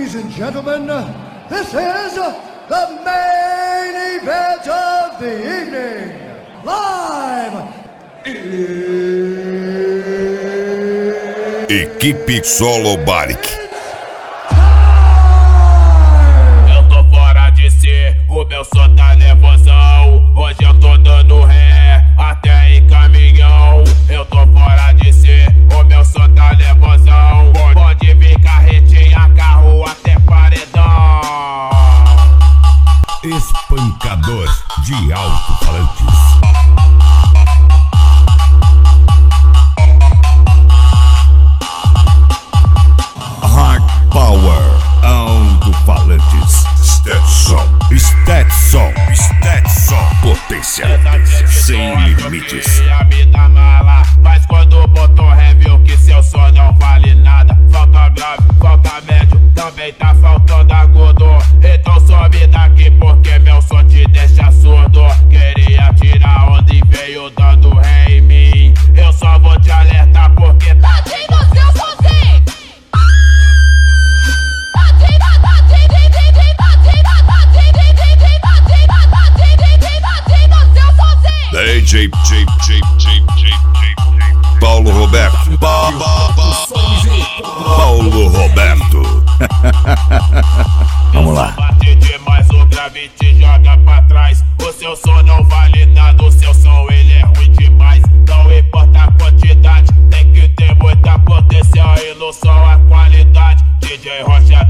Ladies and gentlemen, this is the main event of the evening. Live. Equipe Solo Baric. Eu tô fora de si, o meu som tá nervosão. Hoje eu tô dando ré, até em caminhão. Eu tô fora de si, o meu som tá nervosão. Pode vir carretinha, carro até paredão. Espancador de alto-falantes. Hard Power, alto-falantes. Stetson, potência sem limites. Me dá mala, mas quando botou review que seu som não vale nada. Falta grave, falta médio, também tá faltando agudo. Então sobe daqui porque meu som te deixa surdo. Queria tirar onda e veio dando ré em mim. Eu só vou te alertar porque tadinho do seu sozinho. DJ Paulo Roberto. Paulo Roberto. Vamos lá. Bate demais, o grave te joga pra trás. O seu som não vale nada, o seu som ele é ruim demais. Não importa a quantidade, tem que ter muita potência e no som a qualidade. DJ Rocha